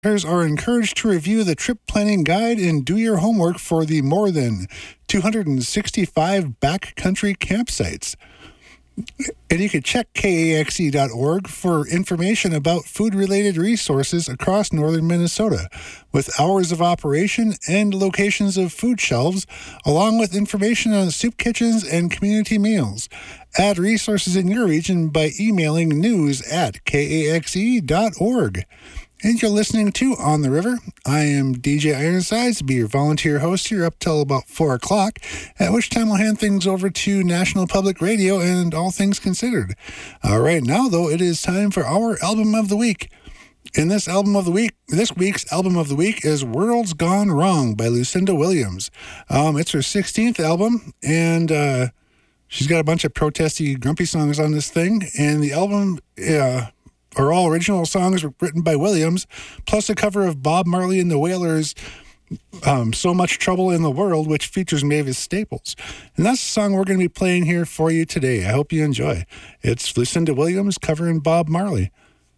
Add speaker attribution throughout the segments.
Speaker 1: Are encouraged to review the trip planning guide and do your homework for the more than 265 backcountry campsites. And you can check KAXE.org for information about food-related resources across northern Minnesota, with hours of operation and locations of food shelves, along with information on soup kitchens and community meals. Add resources in your region by emailing news@KAXE.org. And you're listening to On the River. I am DJ Ironsides, be your volunteer host here up till about 4 o'clock, at which time I'll hand things over to National Public Radio and All Things Considered. All right, now, though, it is time for our Album of the Week. And this week's Album of the Week is World's Gone Wrong by Lucinda Williams. It's her 16th album, and she's got a bunch of protesty, grumpy songs on this thing. And the album... are all original songs written by Williams, plus a cover of Bob Marley and the Wailers' So Much Trouble in the World, which features Mavis Staples. And that's the song we're going to be playing here for you today. I hope you enjoy. It's Lucinda Williams covering Bob Marley.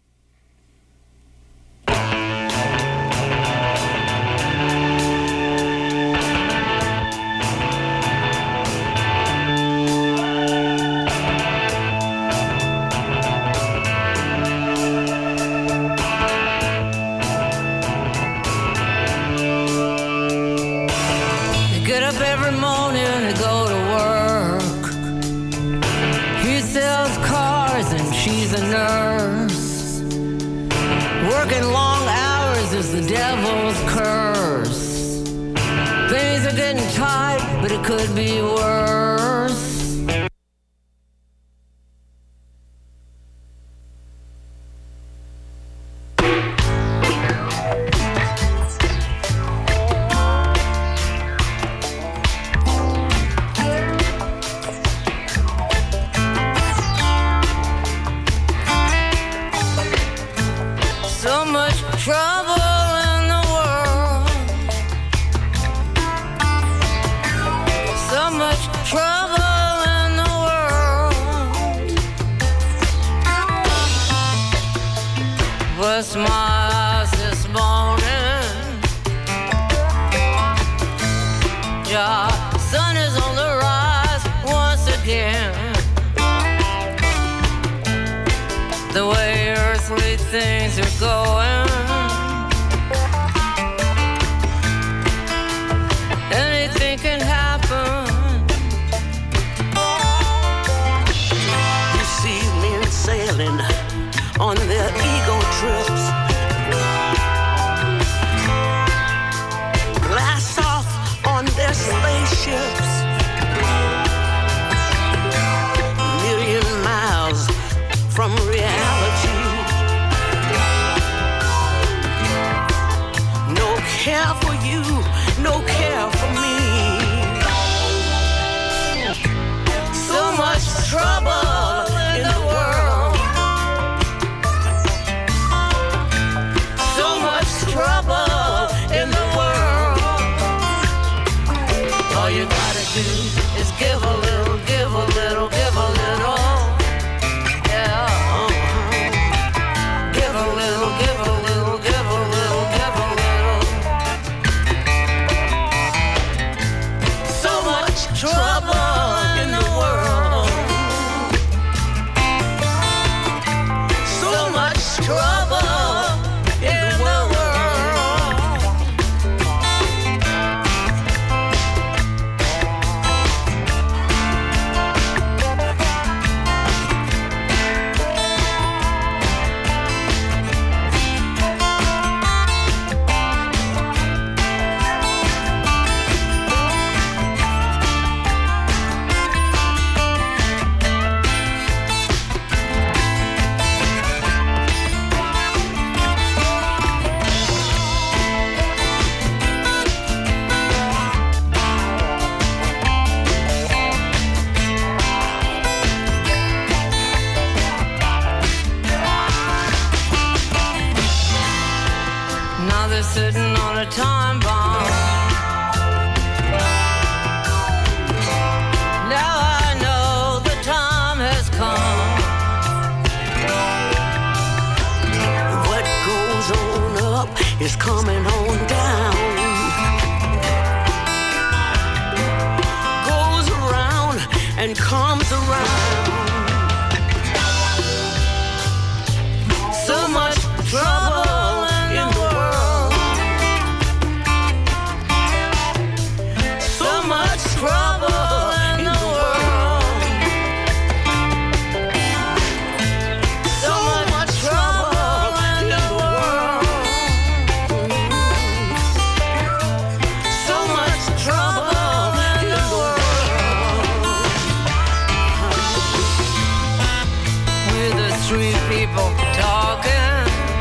Speaker 2: Working long hours is the devil's curse. Things are getting tight, but it could be worse. My eyes this morning, yeah, sun is on the rise once again. The way earthly things are going, anything can happen.
Speaker 3: You see men sailing on their ego trips, blast off on their spaceships, million miles from reality. No care for you, no care for me. So much trouble in the world. Trouble in the world. All you gotta do is give a little, give a little, give a little. Yeah. Give a little, give a little, give a little, give a little. So much trouble in the world. So much trouble. Sitting on a time bomb. Now I know the time has come. What goes on up is coming on down. Goes around and comes around. So much trouble in the world. So much trouble in the world. So much trouble in the world. So much trouble in the world. We're the street people talking.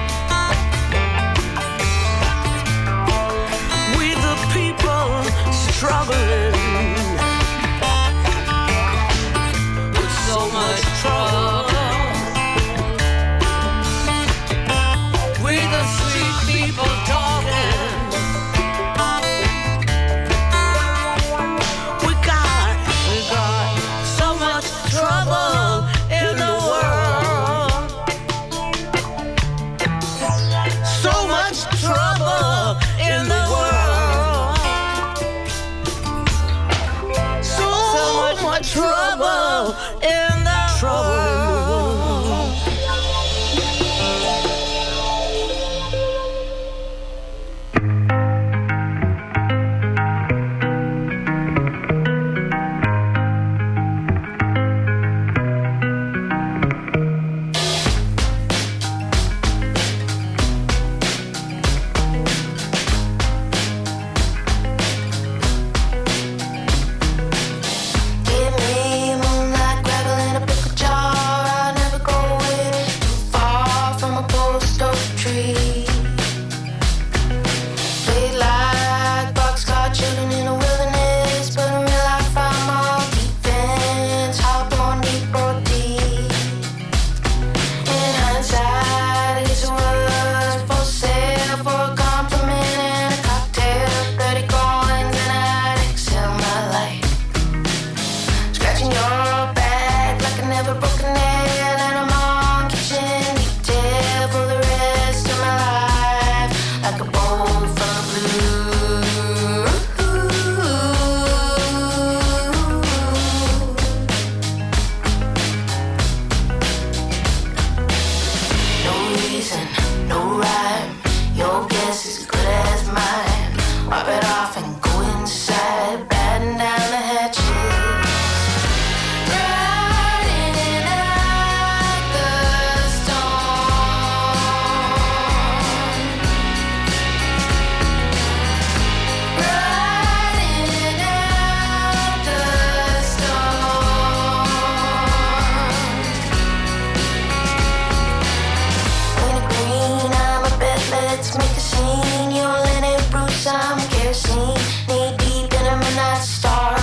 Speaker 3: We the people struggling with so much trouble. We the street people talking. We got so much trouble in the world. So much trouble in the world. So much trouble in the world.
Speaker 4: Give me moonlight gravel in a pickle jar. I'll never go away too far from a post oak tree. Played like boxcar children in a wilderness, but in real life I'm all defense. Hawthorne Depot deep. In hindsight, I guess it was for sale, for a compliment and a cocktail, 30 coins, and I'd exhale my life. Scratching your back like I never broke a nail, and I'm on kitchen detail for the rest of my life, like a bowl from blue. No reason, no rhyme. Your guess is as good as mine. Wipe it off and go inside, batten down the hatches. Riding out the storm. Riding out the storm. When it green, I'm a bet, let's make a scene. You're Lenny Bruce, I'm kerosene. Knee deep in a midnight star.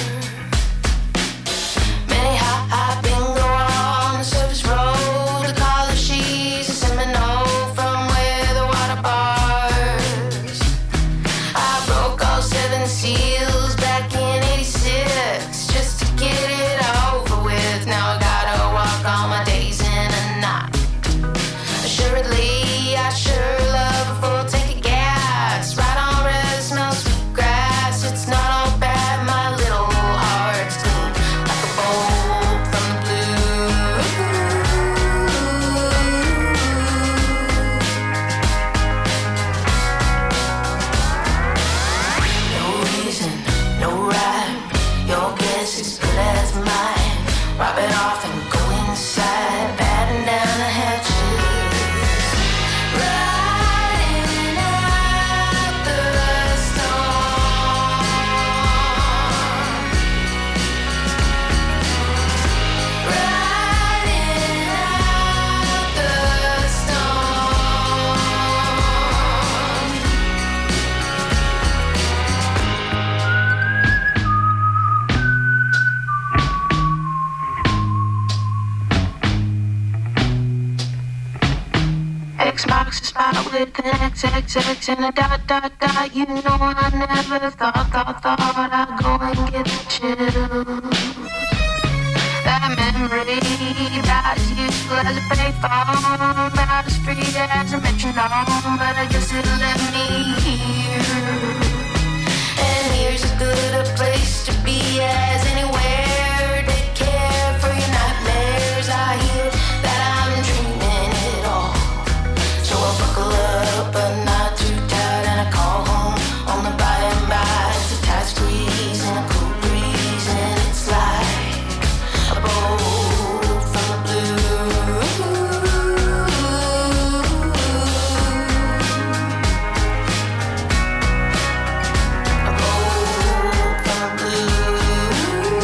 Speaker 4: Many high bingo on the surface road. The collar she's a Seminole from where the water bars. I broke all 7 seals back in '86 just to get it over with. Now I gotta walk all my days in a knot. Assuredly, I sure love a full tank of gas. Right on red, smells sweet grass. It's not all bad, my little heart's clean, like a bolt from the blue. No reason, no rhyme. Your guess is as good as mine. Wipe it off and go inside, batten down the hatches. Riding out the storm. Riding out the storm. X marks the spot with an XXX and a dot dot dot. You know I never thought I'd go and get the chills. That memory memory, about as useful as a payphone, about as free as a metronome, but I guess it let me hear. And here's as good a place to be as anywhere. Take care for your nightmares. I hear that I'm dreaming it all, so I buckle up but not too tight, and I call home on the by and by. It's a tight squeeze and a cool breeze, and it's like a bolt from the blue. A bolt from the blue.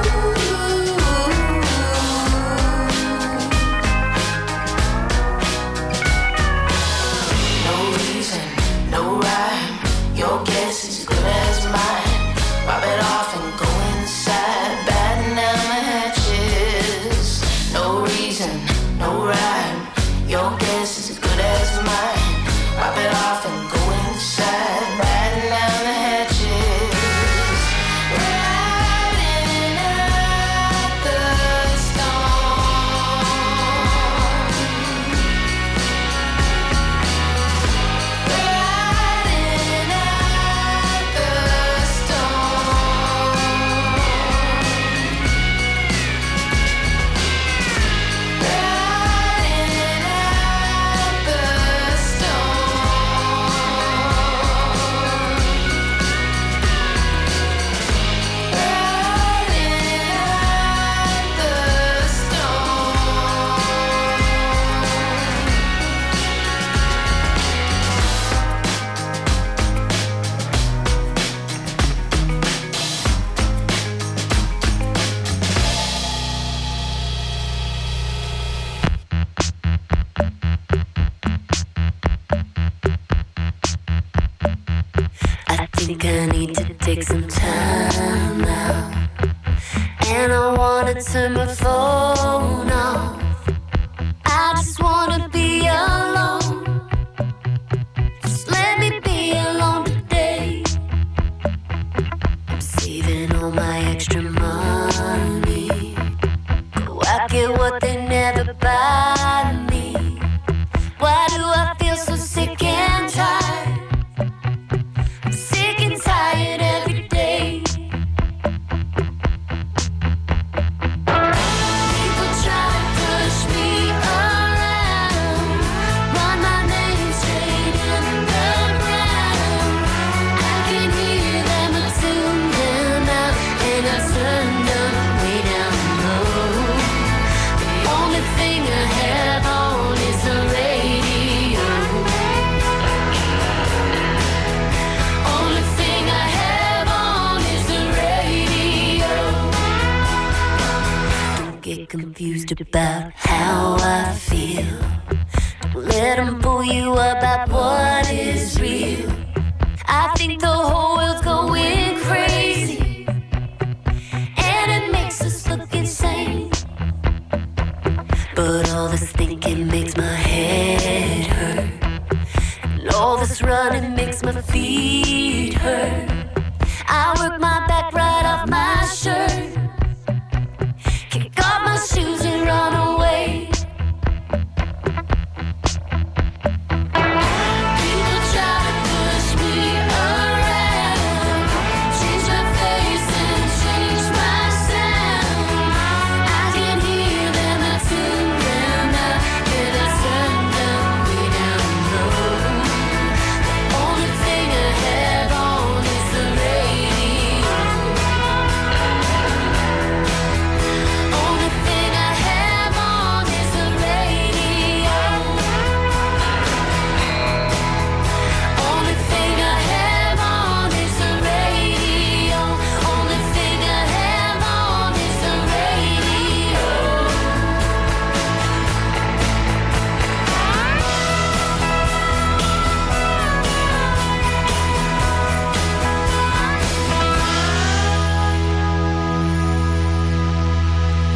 Speaker 4: No reason, no rhyme. Your guess is as good as mine. Pop it off and go inside, batten down the hatches. No reason, no rhyme. Your guess is as good as mine. Pop it off and go inside, batten down the hatches. Riding out the storm. Riding out the storm. Riding out the I think I need to take some time out, and I wanna turn my phone off. I just wanna be alone. Just let me be alone today. I'm saving all my extra money. Go out, get what they never buy me. Why do I feel so sick and tired? Sick and tired every day. People try to push me around, run my name straight in the ground. I can hear them, I tune them out, and I turn them way down low. The only thing I have on is the radio. Only thing I have on is the radio. Don't get confused about how I feel. Don't let them pull you about what is real. I think the whole world's going crazy, and it makes us look insane. But all this thinking makes my head hurt, and all this running makes my feet hurt. I work my back right off my shirt, kick off my shoes and run away. People try to push me around, change my face and change my sound. I can hear them, I tune them out, and I turn them way down low. The only thing I have on is the radio. Only thing I have on is the radio. Only thing I have on is the radio. Only thing I have on is the radio.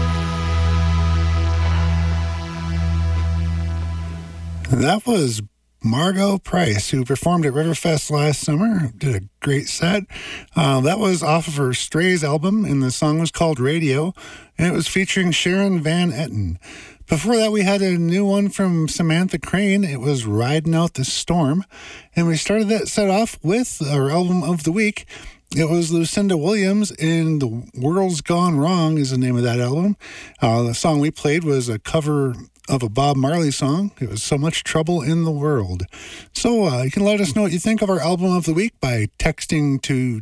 Speaker 1: That was Margot Price, who performed at Riverfest last summer. Did a great set. That was off of her Strays album, and the song was called Radio, and it was featuring Sharon Van Etten. Before that, we had a new one from Samantha Crane. It was Riding Out the Storm, and we started that set off with our album of the week. It was Lucinda Williams, and The World's Gone Wrong is the name of that album. The song we played was a cover of a Bob Marley song. It was So Much Trouble in the World. So you can let us know what you think of our album of the week by texting to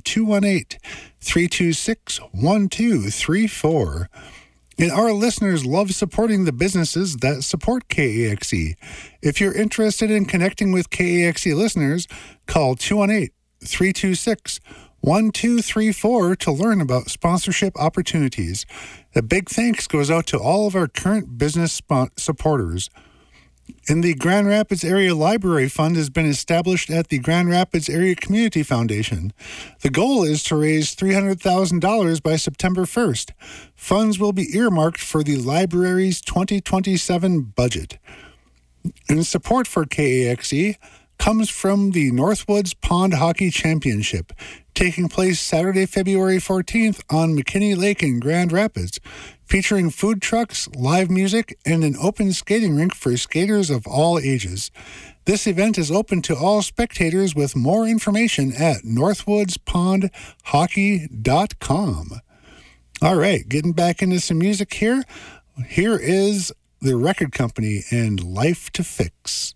Speaker 1: 218-326-1234. And our listeners love supporting the businesses that support KAXE. If you're interested in connecting with KAXE listeners, call 218-326-1234 to learn about sponsorship opportunities. A big thanks goes out to all of our current business supporters. And the Grand Rapids Area Library Fund has been established at the Grand Rapids Area Community Foundation. The goal is to raise $300,000 by September 1st. Funds will be earmarked for the library's 2027 budget. And support for KAXE comes from the Northwoods Pond Hockey Championship, taking place Saturday, February 14th on McKinney Lake in Grand Rapids, featuring food trucks, live music, and an open skating rink for skaters of all ages. This event is open to all spectators, with more information at northwoodspondhockey.com. All right, getting back into some music here. Here is The Record Company and Life to Fix.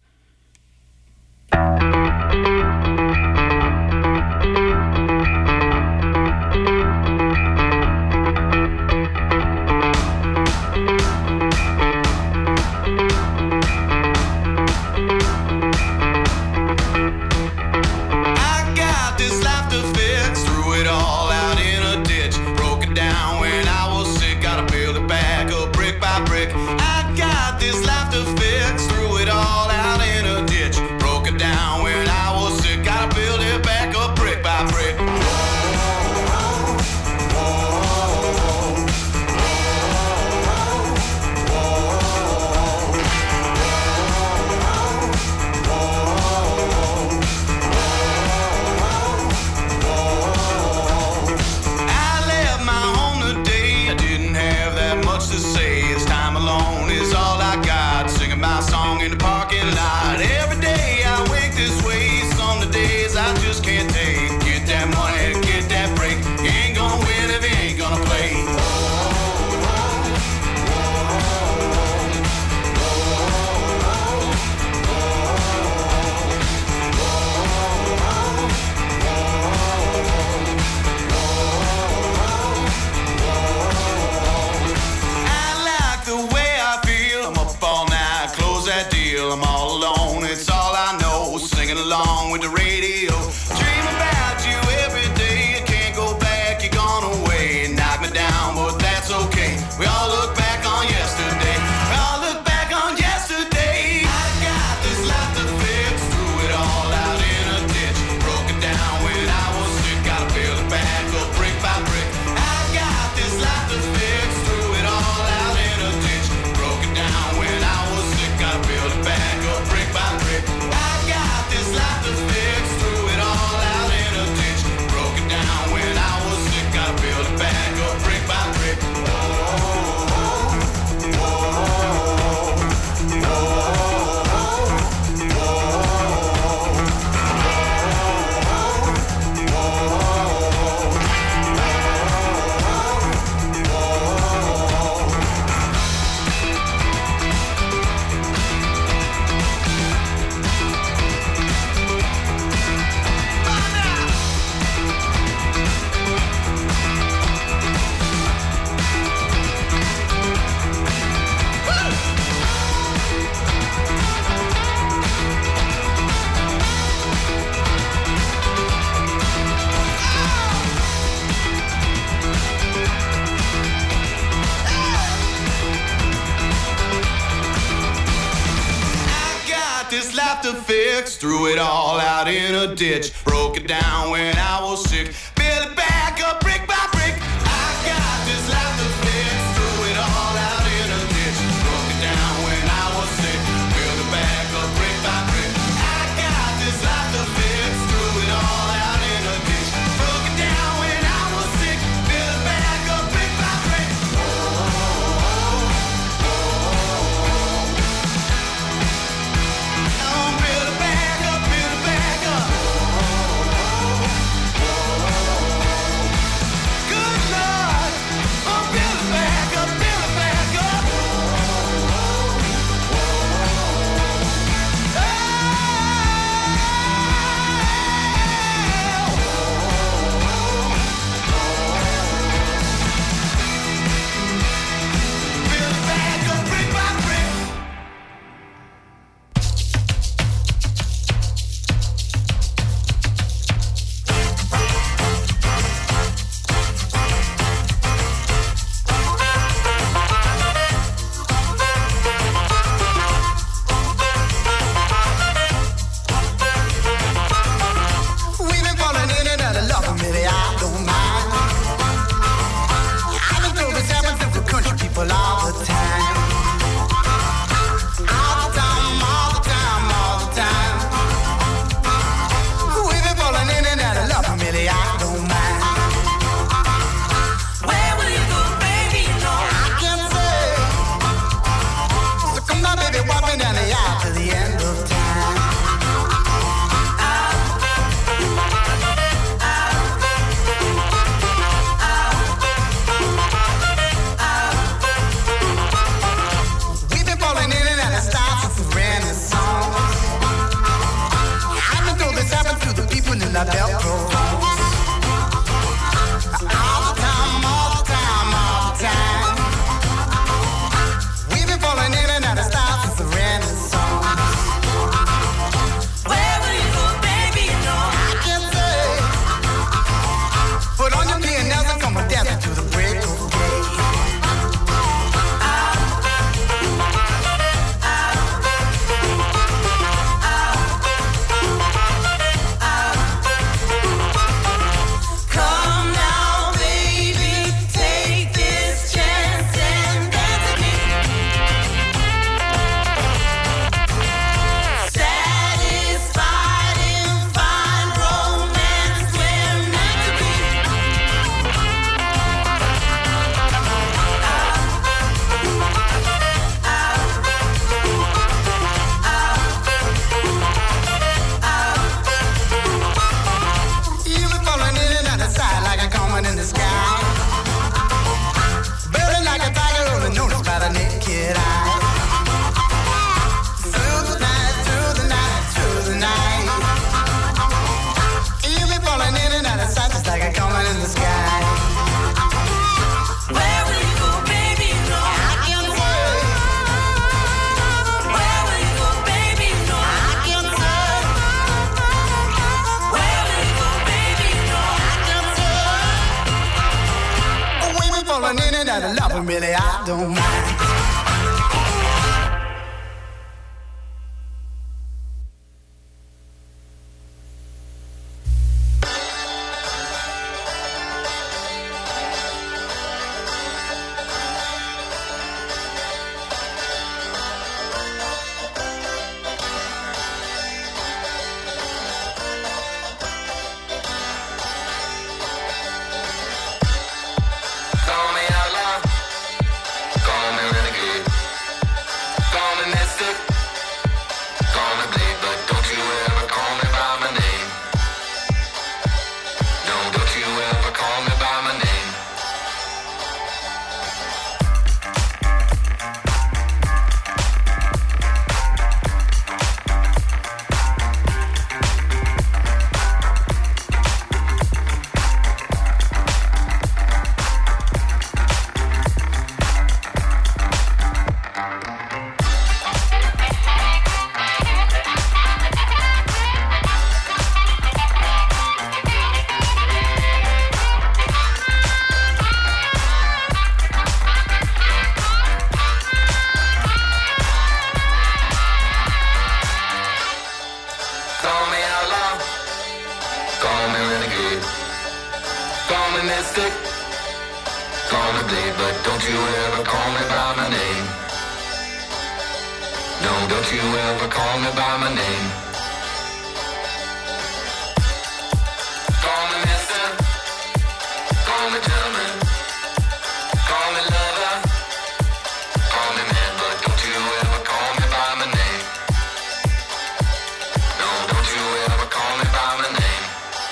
Speaker 5: Threw it all out in a ditch, broke it down when I was sick, built it back up brick by brick. I got this life to fix, threw it all out in a ditch, broke it down when I was sick, built it back up brick by brick. I
Speaker 6: that Velcro. All the time, all the time, all the time. We've been falling in and out of style since the Renaissance.
Speaker 3: Where will you go, baby? You know
Speaker 6: I can say, put on your P&Ls and come and dance to the break of day. In the sky, burning like a tiger, only noticed by the naked eye. Through the night, through the night, through the night, you'll be falling in and out of sight, just like a comet in the sky.
Speaker 3: where will you go, baby? You know
Speaker 6: I can say,
Speaker 3: where will you go, baby? You know
Speaker 6: I can say,
Speaker 3: where will you go, baby? You know
Speaker 6: I can say. We've been falling in and out of love, and really I don't mind.
Speaker 5: Call me outlaw, call me renegade, call me mystic, call me blade, but don't you ever call me by my name. No, don't you ever call me by my name. Call me outlaw, call me renegade, call me mystic, call me blade, but don't you ever call me by my name. No, don't you ever call me by my name. Call me mister, call me gentleman, call me lover, call me man, but don't you ever call me by my name. No, don't you ever call me by my name.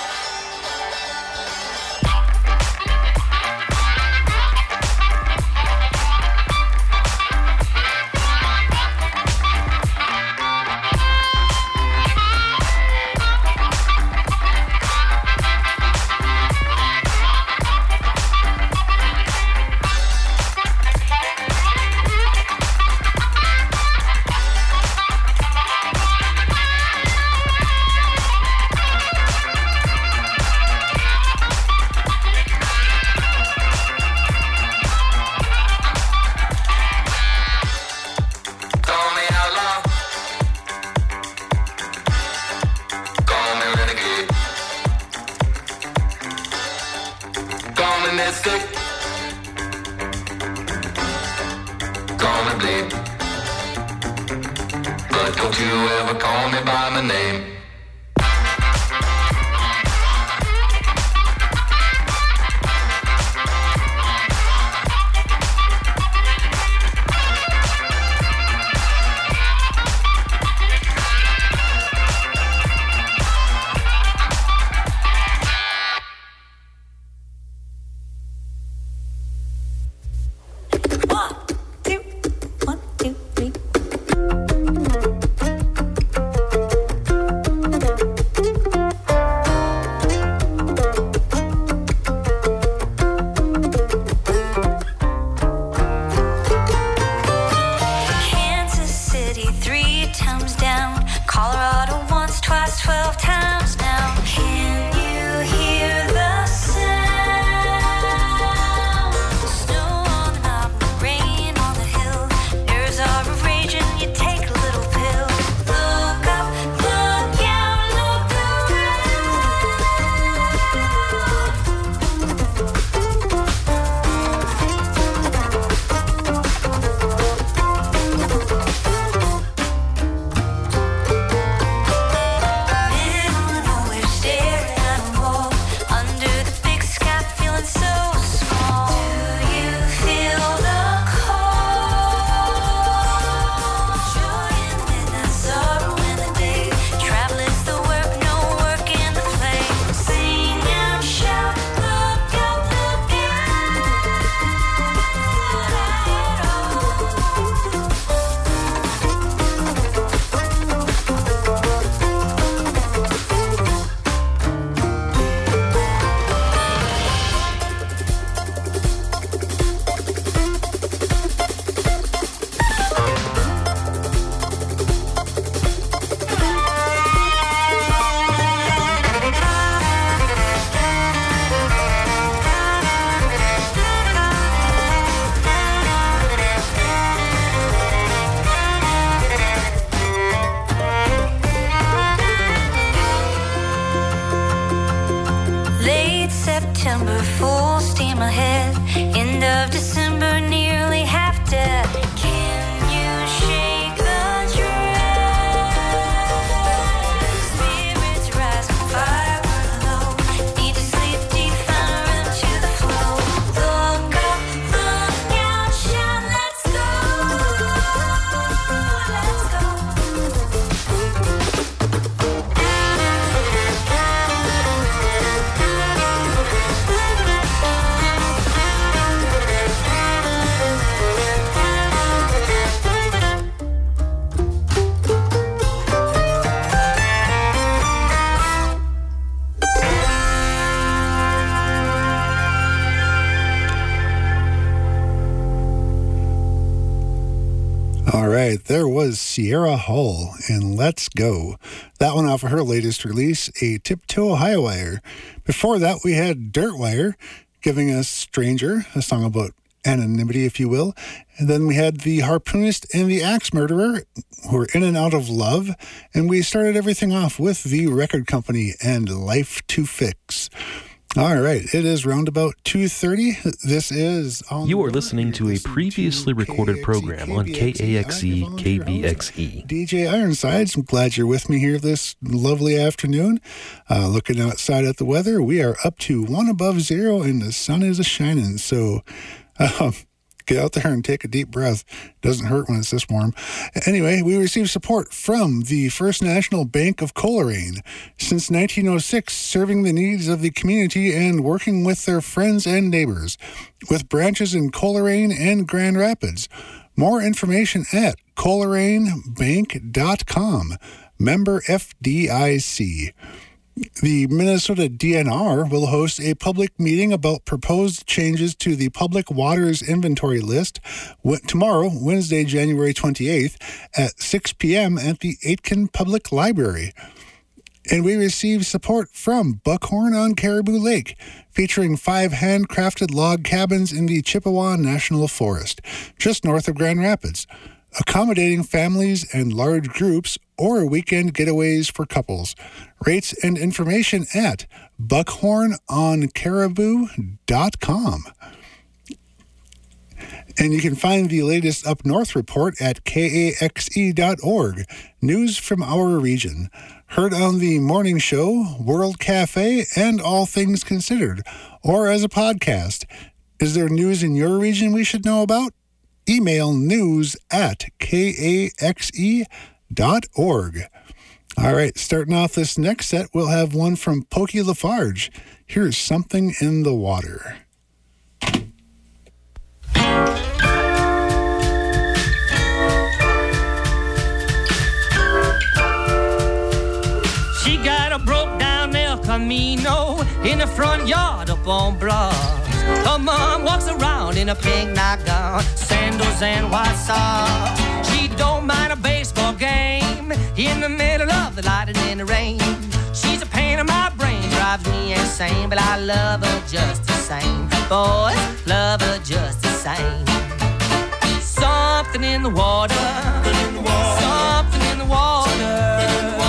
Speaker 5: Call me outlaw, call me renegade, call me mystic, call me blade, but don't you ever call me by my name.
Speaker 7: One, two, three. September, full steam ahead. End of December, nearly half dead. Can you shake the dress? Spirits rise, fire burn low. Need to sleep deep, find a rhythm to the flow. Look up, look out, shout, let's go. Let's go.
Speaker 1: All right, there was Sierra Hull and Let's Go. That one off of her latest release, A Tiptoe High Wire. Before that, we had Dirtwire giving us Stranger, a song about anonymity, if you will. And then we had The Harpoonist and the Axe Murderer, who were In and Out of Love. And we started everything off with The Record Company and Life to Fix. All right, it is round about 2:30. This is...
Speaker 8: You are listening to a previously recorded program on KAXE KBXE.
Speaker 1: DJ Ironsides, I'm glad you're with me here this lovely afternoon. Looking outside at the weather, we are up to 1 above 0 and the sun is a-shining. So get out there and take a deep breath. Doesn't hurt when it's this warm. Anyway, we received support from the First National Bank of Coleraine. Since 1906, serving the needs of the community and working with their friends and neighbors, with branches in Coleraine and Grand Rapids. More information at ColerainBank.com. Member FDIC. The Minnesota DNR will host a public meeting about proposed changes to the public waters inventory list tomorrow, Wednesday, January 28th at 6 p.m. at the Aitken Public Library. And we received support from Buckhorn on Caribou Lake, featuring 5 handcrafted log cabins in the Chippewa National Forest, just north of Grand Rapids, accommodating families and large groups or weekend getaways for couples. Rates and information at buckhornoncaribou.com. And you can find the latest Up North report at kaxe.org. News from our region. Heard on the morning show, World Cafe, and All Things Considered, or as a podcast. Is there news in your region we should know about? Email news@kaxe.org. All right, starting off this next set, we'll have one from Pokey Lafarge. Here's Something in the Water.
Speaker 9: She got a broke down El Camino in the front yard up on Broad. Her mom walks around in a pink nightgown, sandals and white socks. She don't mind a baseball game in the middle of the light and in the rain. She's a pain in my brain, drives me insane, but I love her just the same. Boys, love her just the same. Something in the water, something in the water.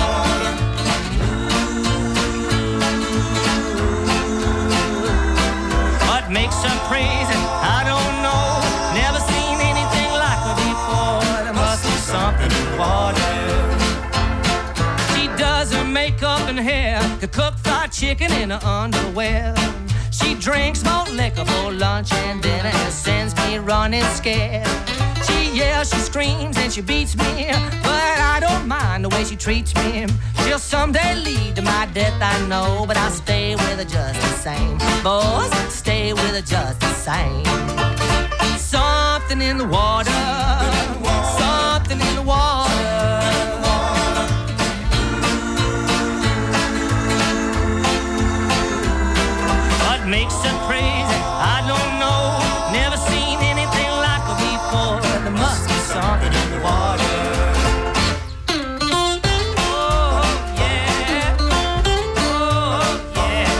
Speaker 9: What makes her crazy, I don't know. Never seen anything like her before. There must be something in the water. She does her makeup and hair, could cook fried chicken in her underwear. She drinks malt liquor for lunch and dinner and sends me running scared. She yells, she screams, and she beats me, but I don't mind the way she treats me. She'll someday lead to my death, I know, but I'll stay with her just the same. Boys, stay with her just the same. Something in the water, something in the water. What makes her crazy, I don't know. Never seen anything like her before. There must be something in the water. Oh, yeah. Oh, yeah.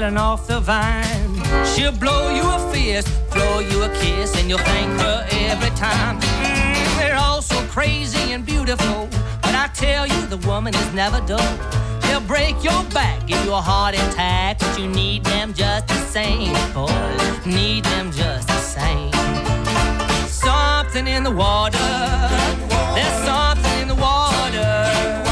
Speaker 9: falling off the vine. She'll blow you a fist, throw you a kiss, and you'll thank her every time. They're all so crazy and beautiful, but I tell you, the woman is never dull. They'll break your back, give you a heart attack, but you need them just the same, boys. Need them just the same. Something in the water. There's something in the water.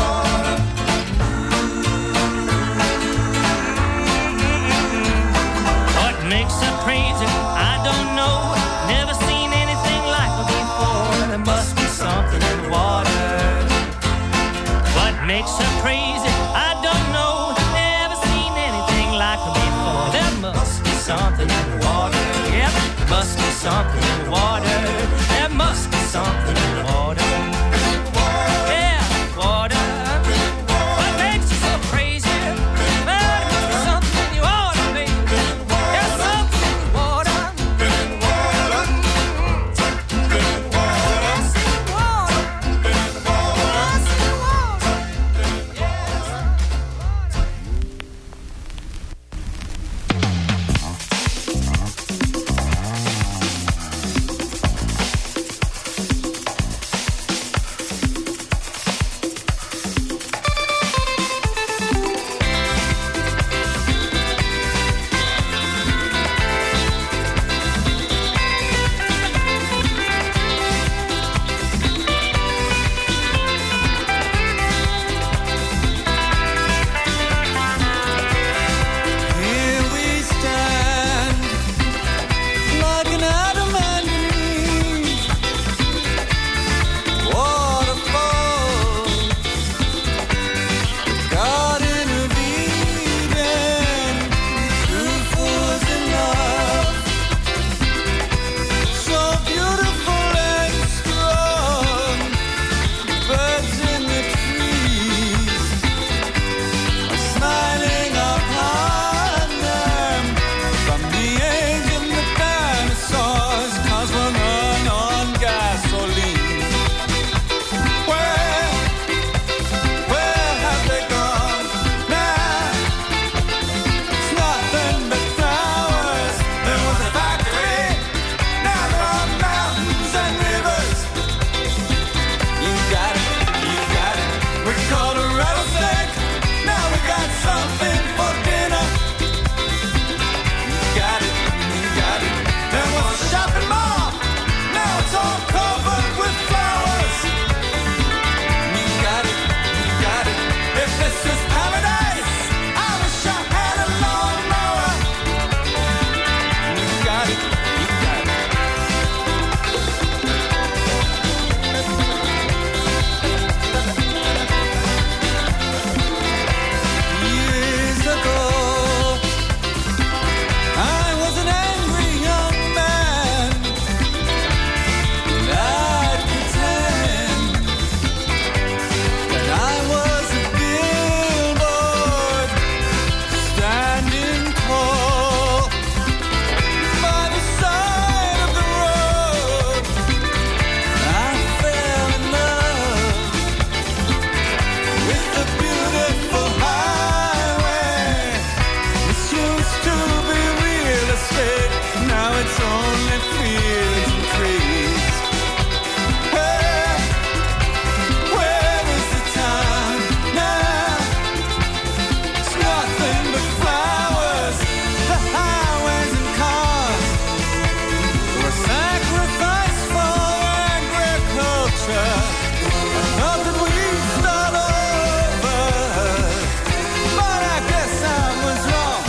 Speaker 9: What makes her crazy? I don't know. Never seen anything like her before. There must be something in the water. What makes her crazy? I don't know. Never seen anything like her before. There must be something in the water. Yep, must be something in the water. There must be something in the water. Yeah, water. What makes you so crazy? Well, there must be something in your water, baby. There's something in the water. Yes, in the water. Yes, in the water.
Speaker 10: Here we stand, like an adamant waterfall, Garden of Eden, true fools in love, so beautiful and strong. Birds in the trees are smiling upon them from the age of the dinosaurs, 'cause we're run on gasoline. Where have they gone now? It's nothing but flowers. There was a factory, now there are mountains and rivers. You got it, you got it. We're called a rattlesnake. Now we got something for dinner. You got it, you got it. There was a shopping mall. Now it's all covered with flowers. You got it, you got it. If this is paradise, I wish I had a lawnmower. You got it, you got it. Years ago, I was an angry young man, and I'd pretend that I was a billboard standing tall by the side of the road. I fell in love with the beautiful highway. This used to be real estate, now it's only fields and trees. Where is the time now? It's nothing but flowers, the highways and cars were sacrificed for agriculture. Not that we start over, but I guess I was wrong.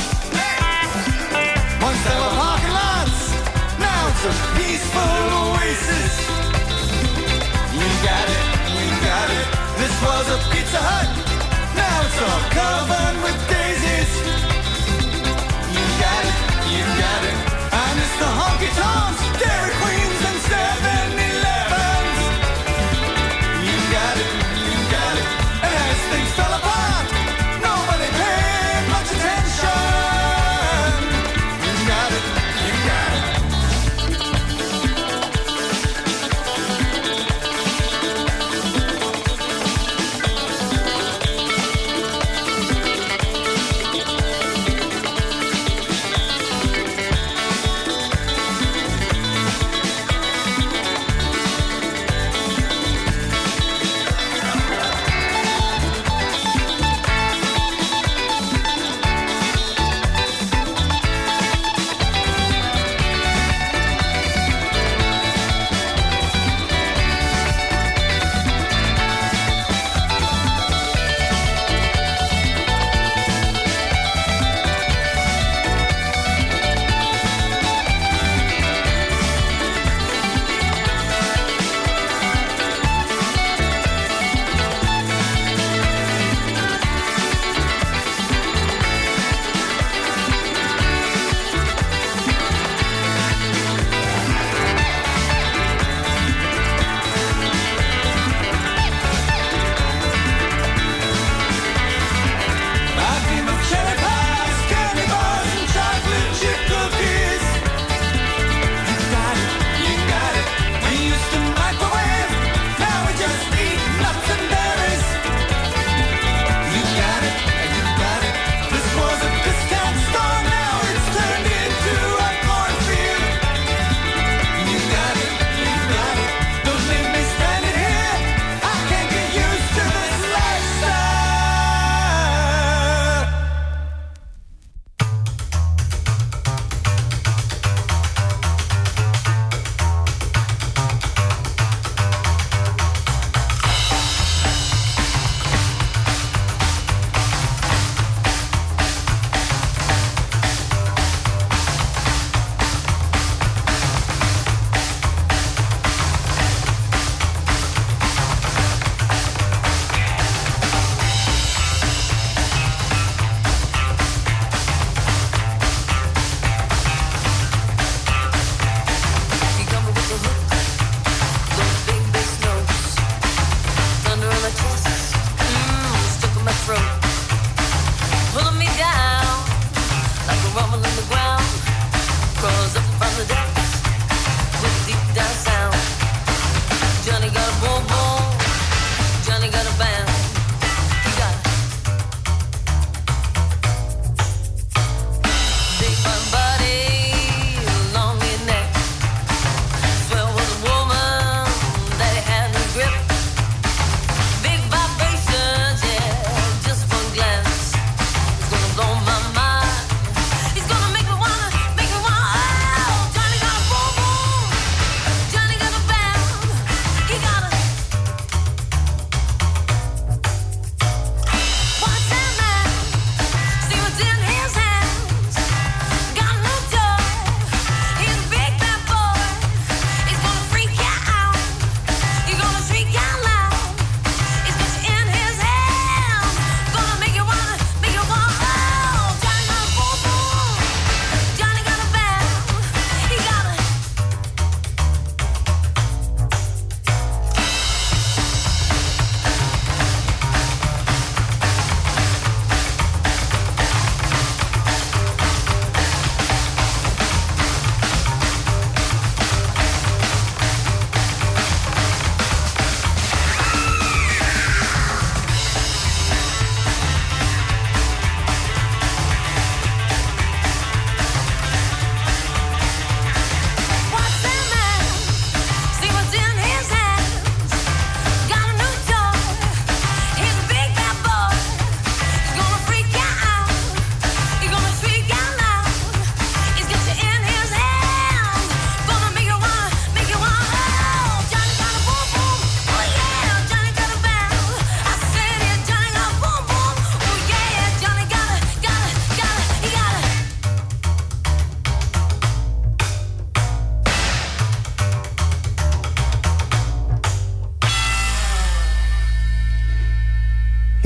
Speaker 10: Once there were parking lots, now it's a peaceful oasis. You got it, you got it. This was a Pizza Hut, now it's all covered with daisies. You got it, you got it. I miss the honky tonks, Dairy Queens, and 7-Elevens. You got it, you got it. And as things fell apart, nobody paid much attention. You got it, you got it.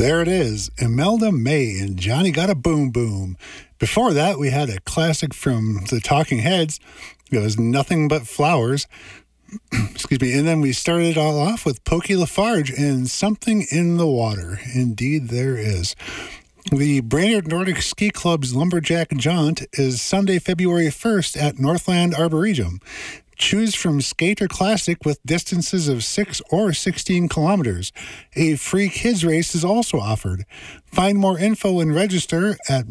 Speaker 1: There it is, Imelda May and Johnny Got a Boom Boom. Before that, we had a classic from the Talking Heads. It was Nothing But Flowers. Excuse me. And then we started all off with Pokey Lafarge and Something in the Water. Indeed, there is. The Brainerd Nordic Ski Club's Lumberjack Jaunt is Sunday, February 1st at Northland Arboretum. Choose from skate or classic with distances of 6 or 16 kilometers. A free kids race is also offered. Find more info and register at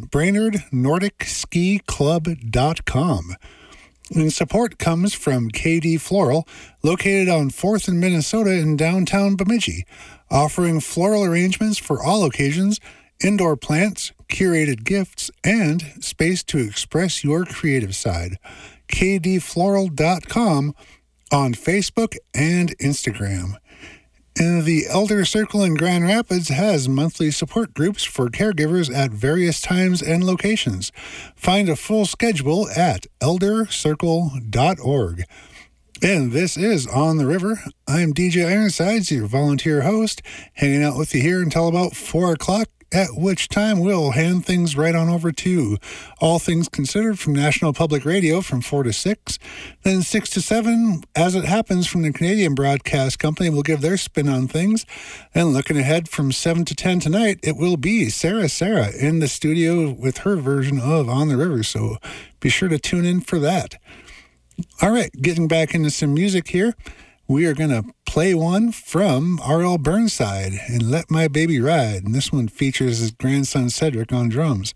Speaker 1: BrainerdNordicSkiClub.com. And support comes from KD Floral, located on 4th in Minnesota in downtown Bemidji, offering floral arrangements for all occasions, indoor plants, curated gifts, and space to express your creative side. KDFloral.com on Facebook and Instagram. And the Elder Circle in Grand Rapids has monthly support groups for caregivers at various times and locations. Find a full schedule at eldercircle.org. And this is On the River. I'm DJ Ironsides, your volunteer host, hanging out with you here until about 4 o'clock, at which time we'll hand things right on over to All Things Considered from National Public Radio from 4 to 6. Then 6 to 7, as it happens, from the Canadian Broadcast Company, will give their spin on things. And looking ahead from 7 to 10 tonight, it will be Sarah in the studio with her version of On the River. So be sure to tune in for that. All right, getting back into some music here. We are going to play one from R.L. Burnside and Let My Baby Ride. And this one features his grandson Cedric on drums.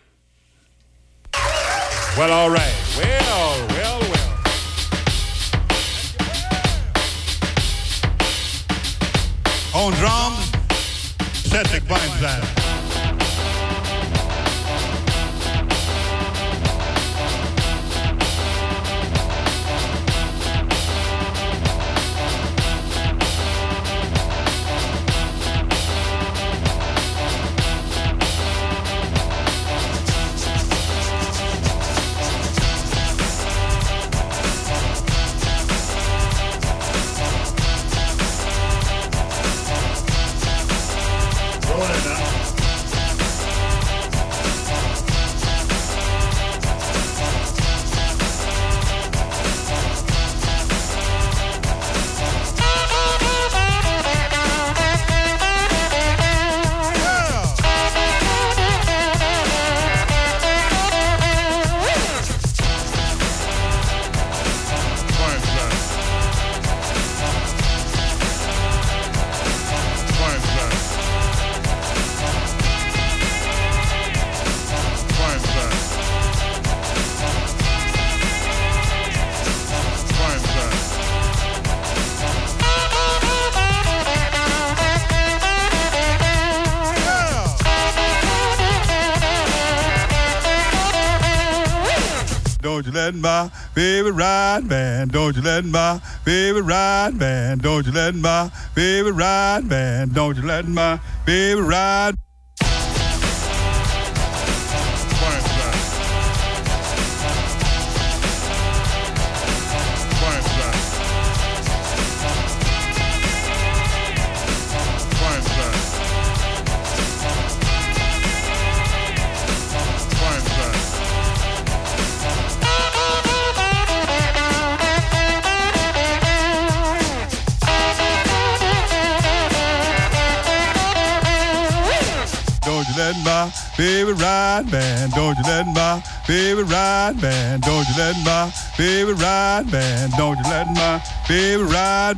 Speaker 11: Well, all right. Well.
Speaker 12: On drums, Cedric Burnside. Don't you let my baby ride, man. Don't you let my baby ride, man. Don't you let my baby ride, man. Don't you let my baby ride. Let my baby ride, man. Don't you let my baby ride, man. Don't you let my baby ride, man. Don't you let my baby ride.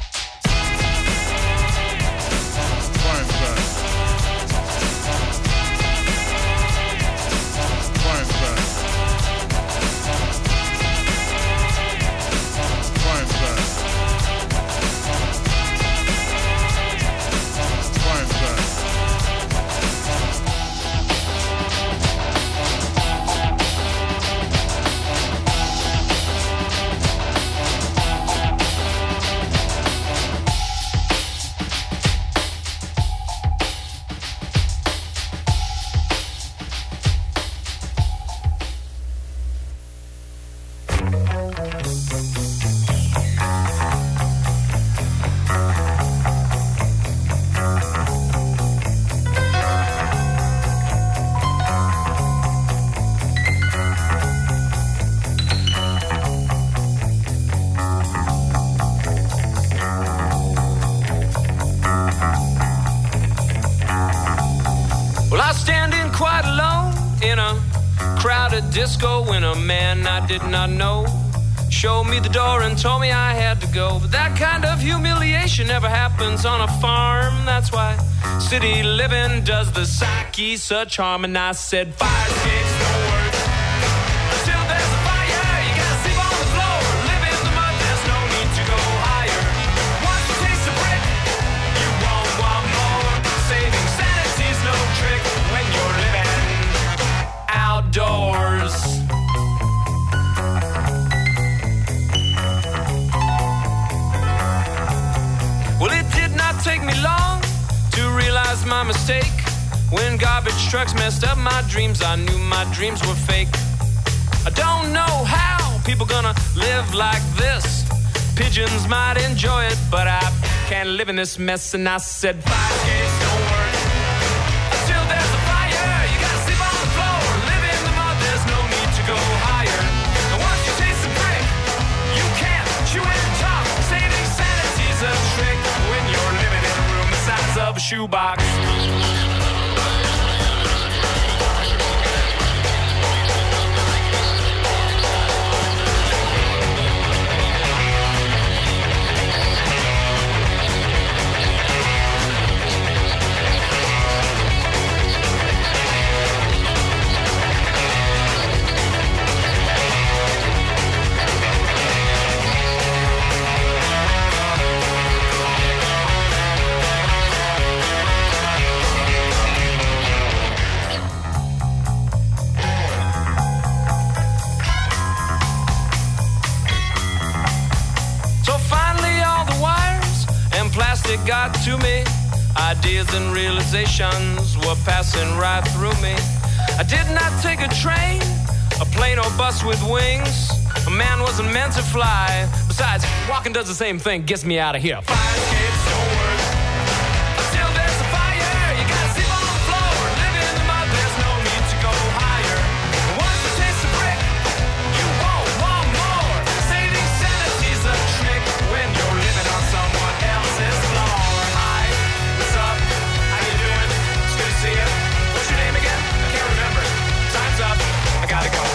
Speaker 13: disco when a man I did not know showed me the door and told me I had to go. But that kind of humiliation never happens on a farm. That's why city living does the psyche such harm. And I said, fire escapes don't work. Until there's a fire, you gotta sleep on the floor. Live in the mud, there's no need to go higher. Once you taste the brick, you won't want more. Saving sanity's no trick when you're living outdoors. Well, it did not take me long to realize my mistake. When garbage trucks messed up my dreams, I knew my dreams were fake. I don't know how people gonna live like this. Pigeons might enjoy it, but I can't live in this mess. And I said, fire escapes don't work. Until there's a fire, you gotta sleep on the floor. Live in the mud, there's no need to go higher. And once you taste the brick, you can't chew and talk. Saving sanity's a trick when you're living in a room the size of a shoebox. Plastic got to me. Ideas and realizations were passing right through me. I did not take a train, a plane or bus with wings. A man wasn't meant to fly. Besides, walking does the same thing, gets me out of here. Fire escapes don't work. Until there's a fire, you gotta sleep on the floor. Live in the mud, there's no need to go higher. And once you taste the brick, you won't want more. Saving sanity's a trick when you're living on someone else's floor. Hi, what's up? How you doing? It's good to see you. What's your name again? I can't remember. Time's up. I gotta go.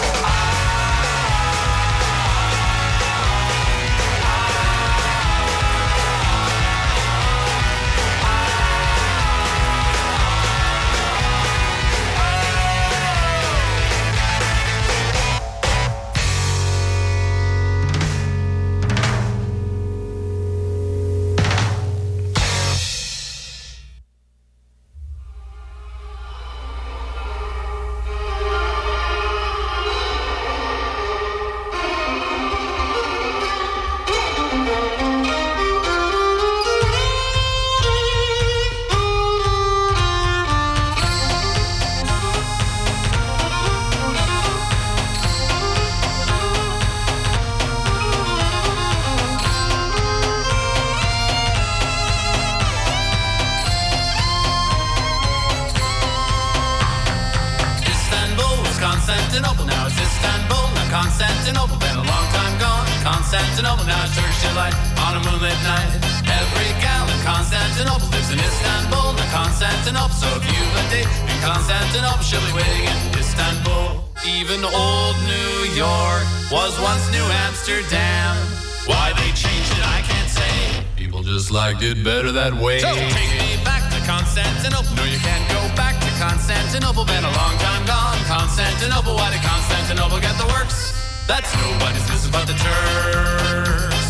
Speaker 14: Constantinople, now it's Istanbul. Now Constantinople, been a long time gone. Constantinople, now it's Turkish delight on a moonlit night. Every gal in Constantinople lives in Istanbul. Now Constantinople, so if you've a date in Constantinople, she'll be waiting in Istanbul. Even old New York was once New Amsterdam. Why they changed it, I can't say. People just liked it better that way. So take me back to Constantinople. No, you can't go back to Constantinople. Been a long time gone. Constantinople, why did Constantinople get the works? That's nobody's business but the Turks.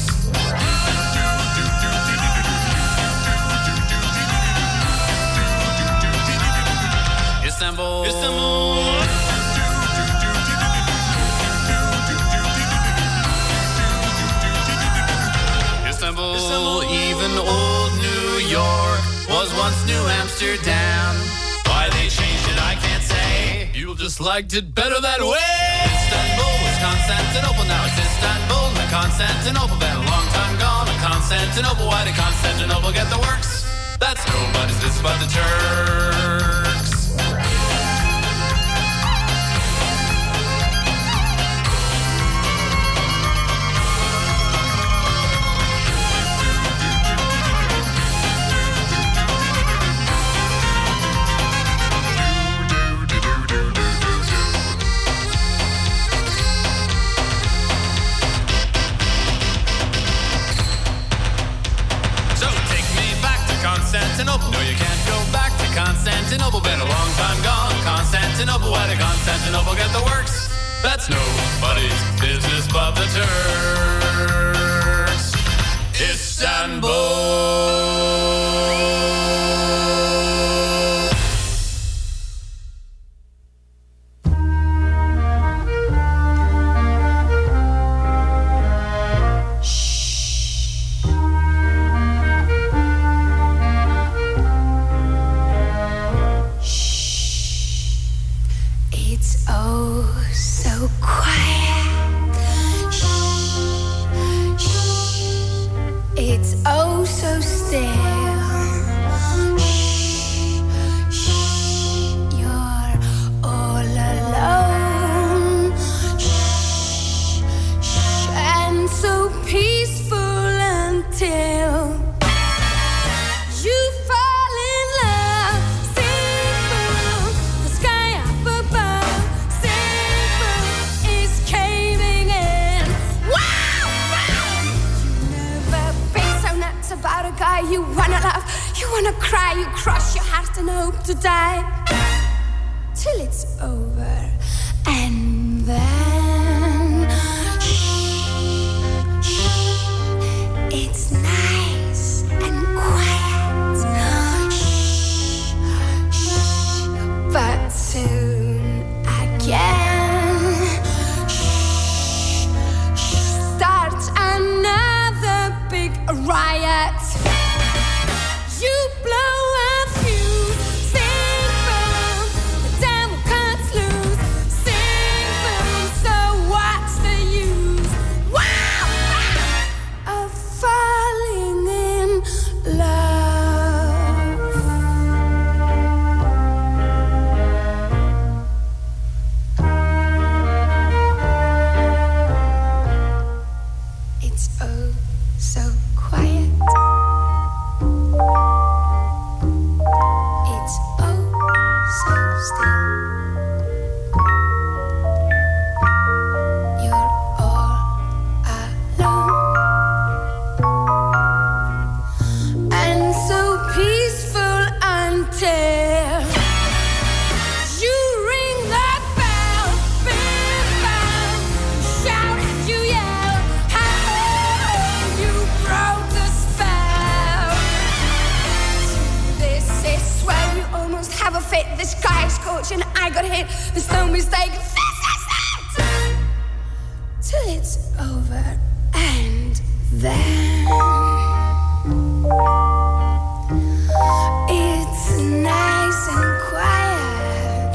Speaker 14: Istanbul. Istanbul. Istanbul. Even old New York was once New Amsterdam. Why they changed it, I can't say. People just liked it better that way. Istanbul was Constantinople, now it's Istanbul. Now Constantinople, been a long time gone. Now Constantinople, why did Constantinople get the works? That's nobody's business but the Turks. time gone. Constantinople, why did Constantinople get the works? That's nobody's business but the Turks. Istanbul.
Speaker 4: It's oh so quiet. Shh, shh. It's oh so still. Shh, shh. You're all alone. Shh, shh. And so peaceful until you fall in love. Simple, the sky up above. Simple is caving in. Wow, wow. You've never been so nuts about a guy you wanna love. You wanna cry, you cross your heart and hope to die till it's over, and then shh, shh. It's nice and quiet. Shh, shh. But soon again, shh, shh. Starts another big riot. You blow a fuse. Simple, the devil cuts loose. Simple, so what's the use? Wow, wow, of falling in love. It's oh so quiet. It's oh so still. You're all alone, and so peaceful until you ring that bell. Big bell. Shout and you yell. How you broke the spell. This is where you almost have a fit. The sky is scorching, I got hit. There's no mistake. This is it. Till it's over, and then it's nice and quiet.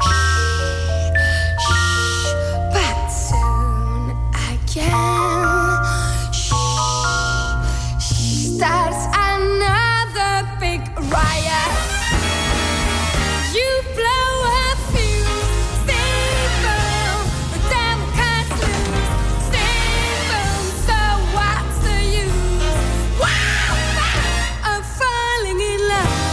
Speaker 4: Shh, shh. But soon again, shh, shh. Starts another big riot. You blow a fuse. Simple, the devil cuts loose. Simple, so what's the use? Wow, wow, of falling in love.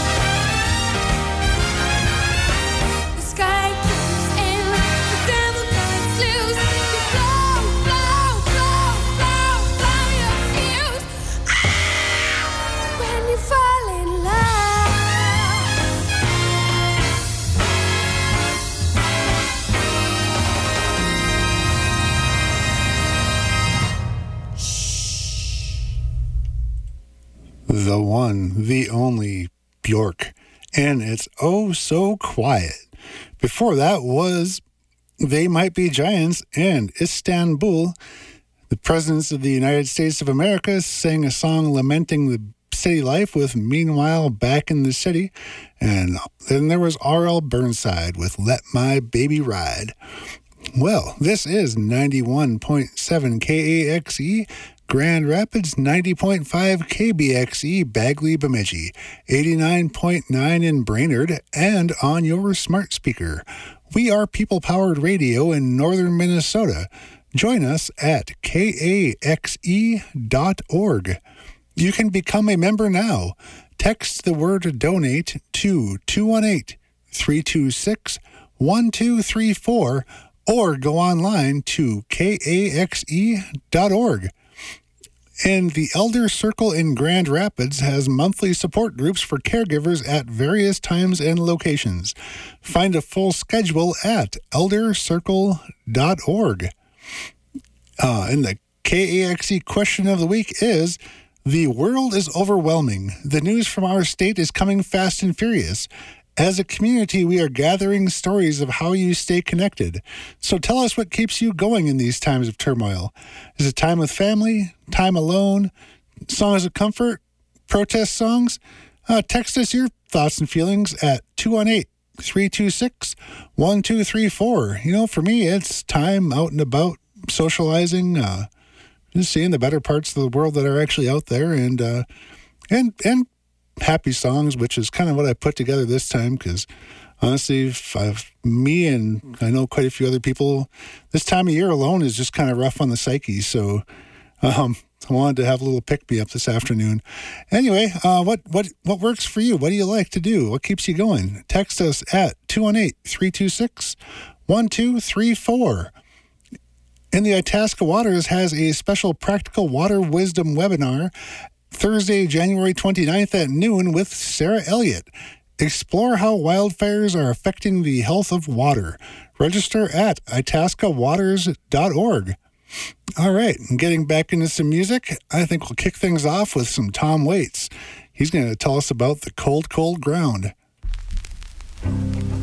Speaker 4: The sky keeps in, the devil cuts loose. You blow, blow, blow, blow, blow your fuse. When you fall in love.
Speaker 1: The one, the only Bjork, and it's oh so quiet. Before that was They Might Be Giants and Istanbul. The presidents of the United States of America sang a song lamenting the city life with Meanwhile Back in the City. And then there was R.L. Burnside with Let My Baby Ride. Well, this is 91.7 KAXE, Grand Rapids, 90.5 KBXE, Bagley, Bemidji, 89.9 in Brainerd, and on your smart speaker. We are people-powered radio in northern Minnesota. Join us at kaxe.org. You can become a member now. Text the word donate to 218-326-1234 or go online to kaxe.org. And the Elder Circle in Grand Rapids has monthly support groups for caregivers at various times and locations. Find a full schedule at eldercircle.org. And the KAXE question of the week is, the world is overwhelming. The news from our state is coming fast and furious. As a community, we are gathering stories of how you stay connected. So tell us what keeps you going in these times of turmoil. Is it time with family, time alone, songs of comfort, protest songs? Text us your thoughts and feelings at 218-326-1234. You know, for me, it's time out and about, socializing, just seeing the better parts of the world that are actually out there, and happy songs, which is kind of what I put together this time, because honestly, me and I know quite a few other people, this time of year alone is just kind of rough on the psyche. So I wanted to have a little pick-me-up this afternoon. Anyway, what works for you? What do you like to do? What keeps you going? Text us at 218-326-1234. And the Itasca Waters has a special Practical Water Wisdom webinar Thursday, January 29th at noon with Sarah Elliott. Explore how wildfires are affecting the health of water. Register at itascawaters.org. All right, and getting back into some music, I think we'll kick things off with some Tom Waits. He's going to tell us about the cold, cold ground.